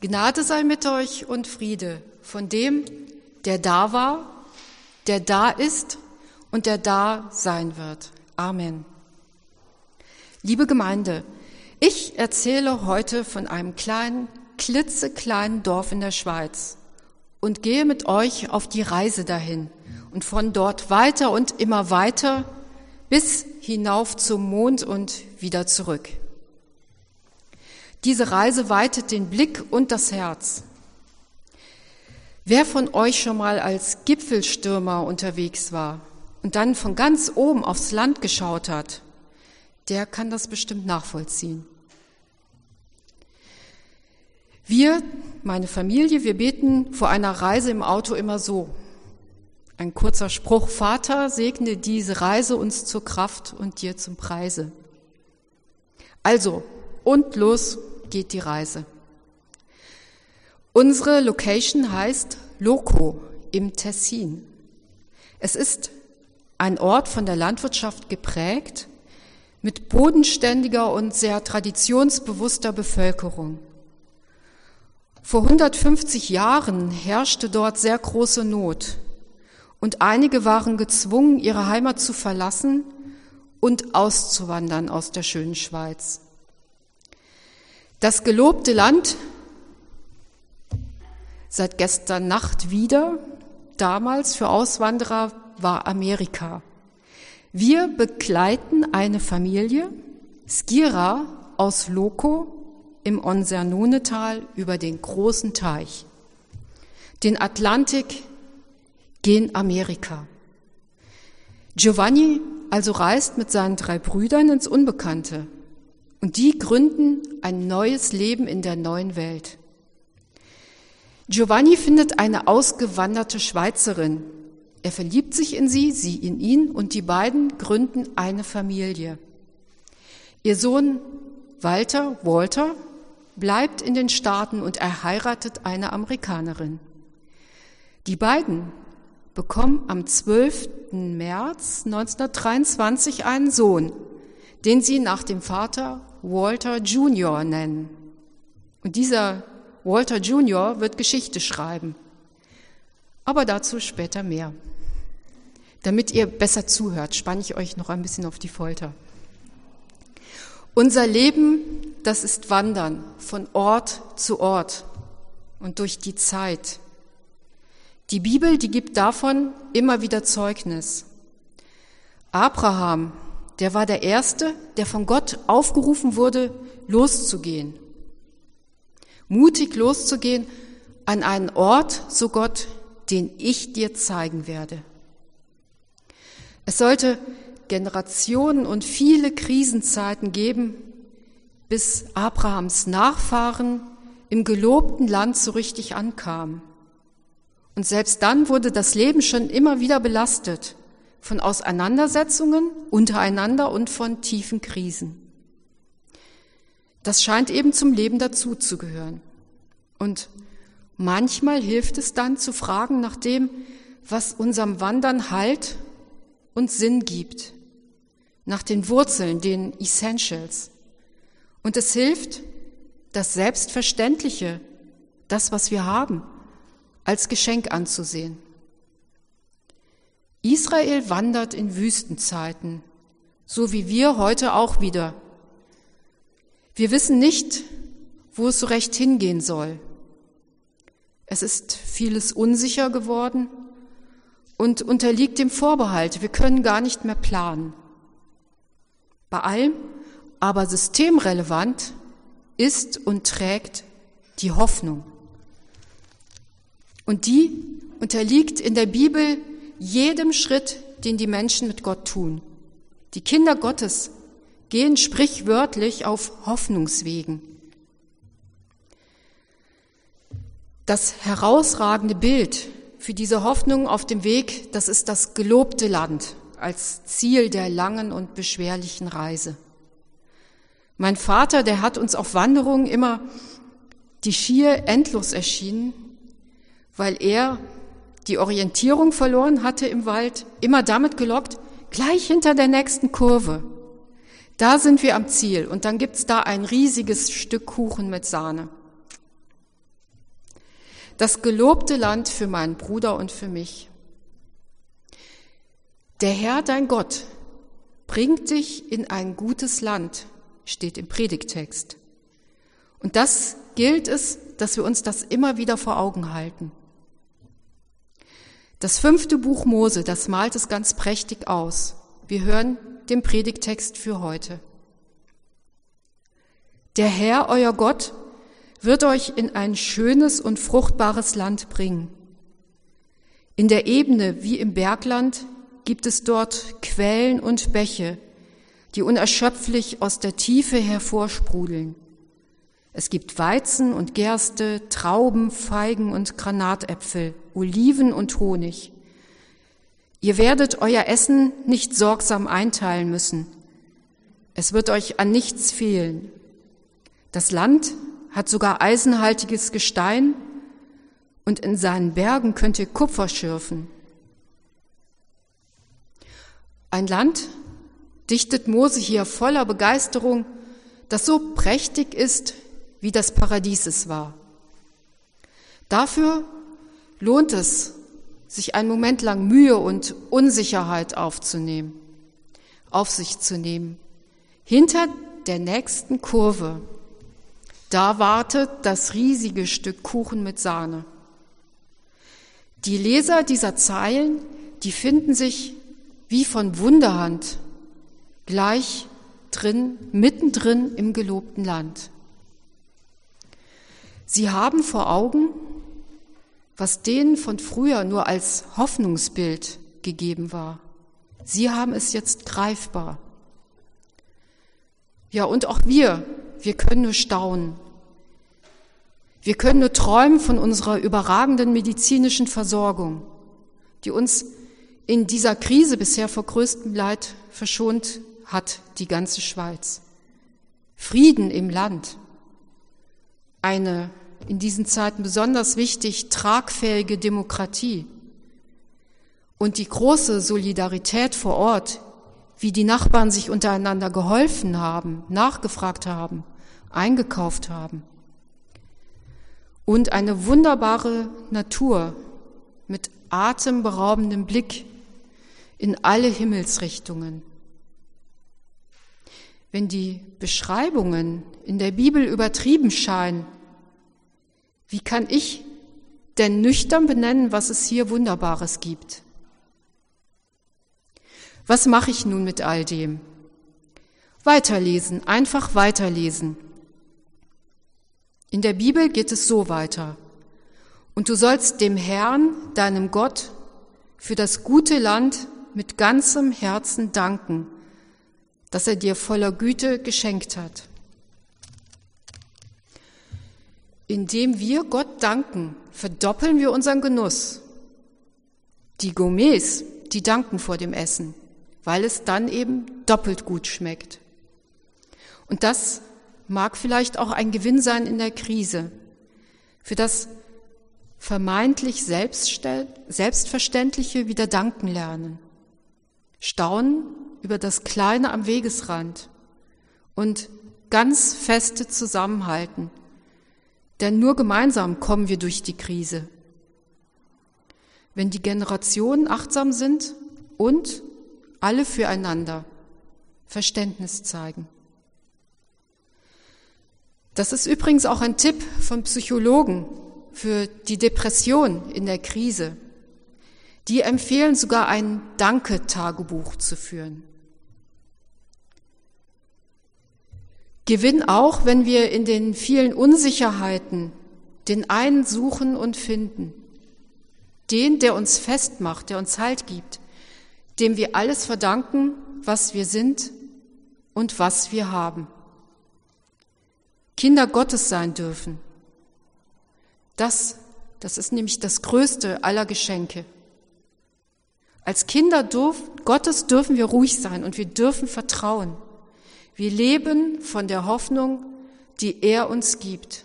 Gnade sei mit euch und Friede von dem, der da war, der da ist und der da sein wird. Amen. Liebe Gemeinde, ich erzähle heute von einem kleinen, klitzekleinen Dorf in der Schweiz und gehe mit euch auf die Reise dahin und von dort weiter und immer weiter bis hinauf zum Mond und wieder zurück. Diese Reise weitet den Blick und das Herz. Wer von euch schon mal als Gipfelstürmer unterwegs war und dann von ganz oben aufs Land geschaut hat, der kann das bestimmt nachvollziehen. Wir, meine Familie, wir beten vor einer Reise im Auto immer so. Ein kurzer Spruch: Vater, segne diese Reise uns zur Kraft und dir zum Preise. Also, und los geht die Reise. Unsere Location heißt Loco im Tessin. Es ist ein Ort von der Landwirtschaft geprägt, mit bodenständiger und sehr traditionsbewusster Bevölkerung. Vor 150 Jahren herrschte dort sehr große Not und einige waren gezwungen, ihre Heimat zu verlassen und auszuwandern aus der schönen Schweiz. Das gelobte Land, seit gestern Nacht wieder, damals für Auswanderer, war Amerika. Wir begleiten eine Familie, Skira aus Loco im Onsernonetal über den großen Teich, den Atlantik gen Amerika. Giovanni also reist mit seinen 3 Brüdern ins Unbekannte. Und die gründen ein neues Leben in der neuen Welt. Giovanni findet eine ausgewanderte Schweizerin. Er verliebt sich in sie, sie in ihn, und die beiden gründen eine Familie. Ihr Sohn Walter, bleibt in den Staaten und er heiratet eine Amerikanerin. Die beiden bekommen am 12. März 1923 einen Sohn, den sie nach dem Vater Walter Junior nennen. Und dieser Walter Junior wird Geschichte schreiben. Aber dazu später mehr. Damit ihr besser zuhört, spanne ich euch noch ein bisschen auf die Folter. Unser Leben, das ist Wandern von Ort zu Ort und durch die Zeit. Die Bibel, die gibt davon immer wieder Zeugnis. Abraham, der war der Erste, der von Gott aufgerufen wurde, loszugehen. Mutig loszugehen an einen Ort, so Gott, den ich dir zeigen werde. Es sollte Generationen und viele Krisenzeiten geben, bis Abrahams Nachfahren im gelobten Land so richtig ankamen. Und selbst dann wurde das Leben schon immer wieder belastet von Auseinandersetzungen untereinander und von tiefen Krisen. Das scheint eben zum Leben dazuzugehören. Und manchmal hilft es dann zu fragen nach dem, was unserem Wandern Halt und Sinn gibt, nach den Wurzeln, den Essentials. Und es hilft, das Selbstverständliche, das, was wir haben, als Geschenk anzusehen. Israel wandert in Wüstenzeiten, so wie wir heute auch wieder. Wir wissen nicht, wo es so recht hingehen soll. Es ist vieles unsicher geworden und unterliegt dem Vorbehalt, wir können gar nicht mehr planen. Bei allem, aber systemrelevant ist und trägt die Hoffnung. Und die unterliegt in der Bibel jedem Schritt, den die Menschen mit Gott tun. Die Kinder Gottes gehen sprichwörtlich auf Hoffnungswegen. Das herausragende Bild für diese Hoffnung auf dem Weg, das ist das gelobte Land als Ziel der langen und beschwerlichen Reise. Mein Vater, der hat uns auf Wanderungen immer die schier endlos erschienen, weil er die Orientierung verloren hatte im Wald, immer damit gelockt, gleich hinter der nächsten Kurve. Da sind wir am Ziel und dann gibt's da ein riesiges Stück Kuchen mit Sahne. das gelobte Land für meinen Bruder und für mich. Der Herr, dein Gott, bringt dich in ein gutes Land, steht im Predigttext. Und das gilt es, dass wir uns das immer wieder vor Augen halten. Das 5. Buch Mose, das malt es ganz prächtig aus. Wir hören den Predigttext für heute. Der Herr, euer Gott, wird euch in ein schönes und fruchtbares Land bringen. In der Ebene wie im Bergland gibt es dort Quellen und Bäche, die unerschöpflich aus der Tiefe hervorsprudeln. Es gibt Weizen und Gerste, Trauben, Feigen und Granatäpfel, Oliven und Honig. Ihr werdet euer Essen nicht sorgsam einteilen müssen. Es wird euch an nichts fehlen. Das Land hat sogar eisenhaltiges Gestein und in seinen Bergen könnt ihr Kupfer schürfen. Ein Land dichtet Mose hier voller Begeisterung, das so prächtig ist, wie das Paradies es war. Dafür lohnt es, sich einen Moment lang Mühe und Unsicherheit auf sich zu nehmen. Hinter der nächsten Kurve, da wartet das riesige Stück Kuchen mit Sahne. Die Leser dieser Zeilen, die finden sich wie von Wunderhand gleich mittendrin im gelobten Land. Sie haben vor Augen, was denen von früher nur als Hoffnungsbild gegeben war. Sie haben es jetzt greifbar. Ja, und auch wir können nur staunen. Wir können nur träumen von unserer überragenden medizinischen Versorgung, die uns in dieser Krise bisher vor größtem Leid verschont hat, die ganze Schweiz. Frieden im Land. Eine in diesen Zeiten besonders wichtig tragfähige Demokratie und die große Solidarität vor Ort, wie die Nachbarn sich untereinander geholfen haben, nachgefragt haben, eingekauft haben. Und eine wunderbare Natur mit atemberaubendem Blick in alle Himmelsrichtungen. Wenn die Beschreibungen in der Bibel übertrieben scheinen, wie kann ich denn nüchtern benennen, was es hier Wunderbares gibt? Was mache ich nun mit all dem? Weiterlesen, einfach weiterlesen. In der Bibel geht es so weiter. Und du sollst dem Herrn, deinem Gott, für das gute Land mit ganzem Herzen danken, das er dir voller Güte geschenkt hat. Indem wir Gott danken, verdoppeln wir unseren Genuss. Die Gourmets, die danken vor dem Essen, weil es dann eben doppelt gut schmeckt. Und das mag vielleicht auch ein Gewinn sein in der Krise, für das vermeintlich Selbstverständliche wieder danken lernen, staunen über das Kleine am Wegesrand und ganz feste zusammenhalten, denn nur gemeinsam kommen wir durch die Krise. Wenn die Generationen achtsam sind und alle füreinander Verständnis zeigen. Das ist übrigens auch ein Tipp von Psychologen für die Depression in der Krise. Die empfehlen sogar ein Danke-Tagebuch zu führen. Gewinn auch, wenn wir in den vielen Unsicherheiten den einen suchen und finden. Den, der uns festmacht, der uns Halt gibt, dem wir alles verdanken, was wir sind und was wir haben. Kinder Gottes sein dürfen. Das ist nämlich das größte aller Geschenke. Als Kinder Gottes dürfen wir ruhig sein und wir dürfen vertrauen. Wir leben von der Hoffnung, die er uns gibt.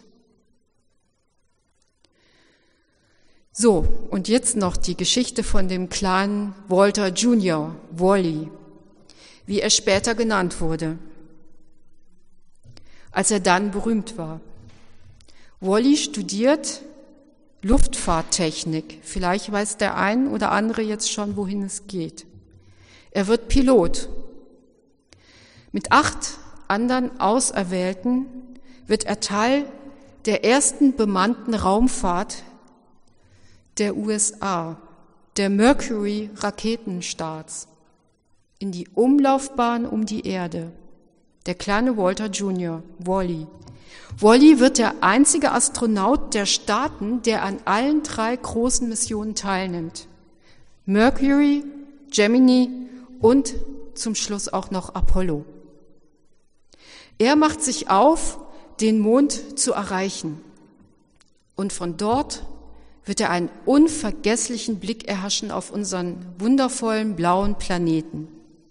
So, und jetzt noch die Geschichte von dem kleinen Walter Jr., Wally, wie er später genannt wurde, als er dann berühmt war. Wally studiert Luftfahrttechnik. Vielleicht weiß der ein oder andere jetzt schon, wohin es geht. Er wird Pilot. Mit 8 anderen Auserwählten wird er Teil der ersten bemannten Raumfahrt der USA, der Mercury-Raketenstarts, in die Umlaufbahn um die Erde. Der kleine Walter Jr., Wally. Wally wird der einzige Astronaut der Staaten, der an allen 3 großen Missionen teilnimmt. Mercury, Gemini und zum Schluss auch noch Apollo. Er macht sich auf, den Mond zu erreichen. Und von dort wird er einen unvergesslichen Blick erhaschen auf unseren wundervollen blauen Planeten.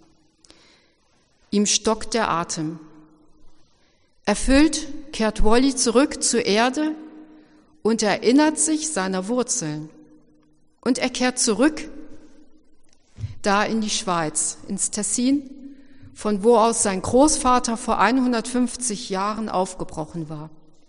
Ihm stockt der Atem. Erfüllt kehrt Wally zurück zur Erde und erinnert sich seiner Wurzeln. Und er kehrt zurück da in die Schweiz, ins Tessin, von wo aus sein Großvater vor 150 Jahren aufgebrochen war.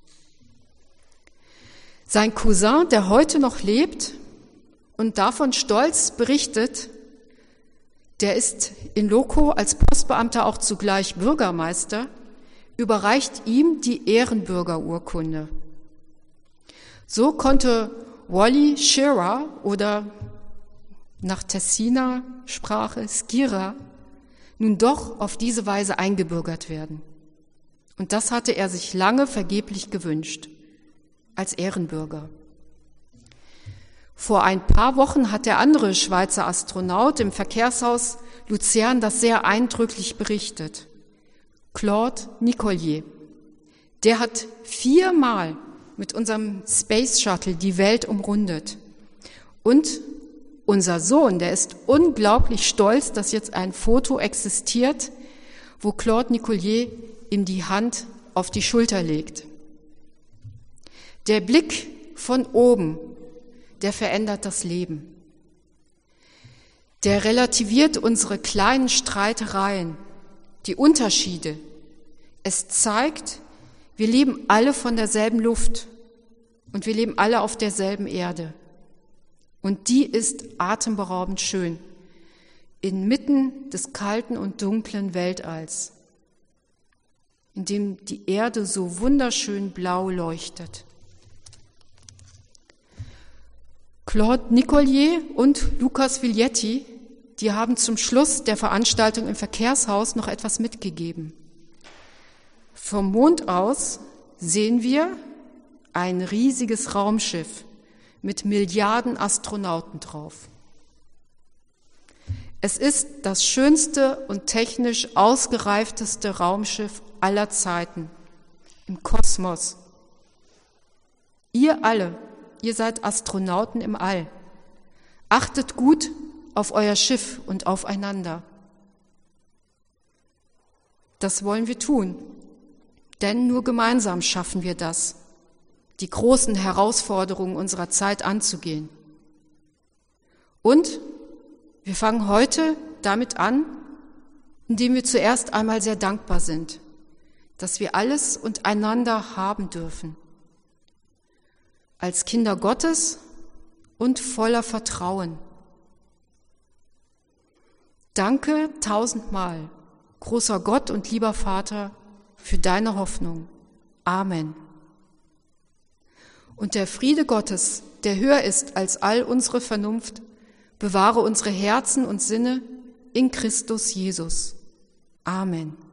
Sein Cousin, der heute noch lebt und davon stolz berichtet, der ist in Loco als Postbeamter auch zugleich Bürgermeister, überreicht ihm die Ehrenbürgerurkunde. So konnte Wally Schirra oder nach Tessiner Sprache Skira nun doch auf diese Weise eingebürgert werden. Und das hatte er sich lange vergeblich gewünscht, als Ehrenbürger. Vor ein paar Wochen hat der andere Schweizer Astronaut im Verkehrshaus Luzern das sehr eindrücklich berichtet. Claude Nicollier. Der hat 4-mal mit unserem Space Shuttle die Welt umrundet. Und unser Sohn, der ist unglaublich stolz, dass jetzt ein Foto existiert, wo Claude Nicollier ihm die Hand auf die Schulter legt. Der Blick von oben, der verändert das Leben. Der relativiert unsere kleinen Streitereien, die Unterschiede. Es zeigt, wir leben alle von derselben Luft und wir leben alle auf derselben Erde. Und die ist atemberaubend schön, inmitten des kalten und dunklen Weltalls, in dem die Erde so wunderschön blau leuchtet. Claude Nicollier und Lucas Viglietti, die haben zum Schluss der Veranstaltung im Verkehrshaus noch etwas mitgegeben. Vom Mond aus sehen wir ein riesiges Raumschiff mit Milliarden Astronauten drauf. Es ist das schönste und technisch ausgereifteste Raumschiff aller Zeiten im Kosmos. Ihr alle, ihr seid Astronauten im All. Achtet gut auf euer Schiff und aufeinander. Das wollen wir tun, denn nur gemeinsam schaffen wir das, die großen Herausforderungen unserer Zeit anzugehen. Und wir fangen heute damit an, indem wir zuerst einmal sehr dankbar sind, dass wir alles und einander haben dürfen. Als Kinder Gottes und voller Vertrauen. Danke 1000-mal, großer Gott und lieber Vater, für deine Hoffnung. Amen. Und der Friede Gottes, der höher ist als all unsere Vernunft, bewahre unsere Herzen und Sinne in Christus Jesus. Amen.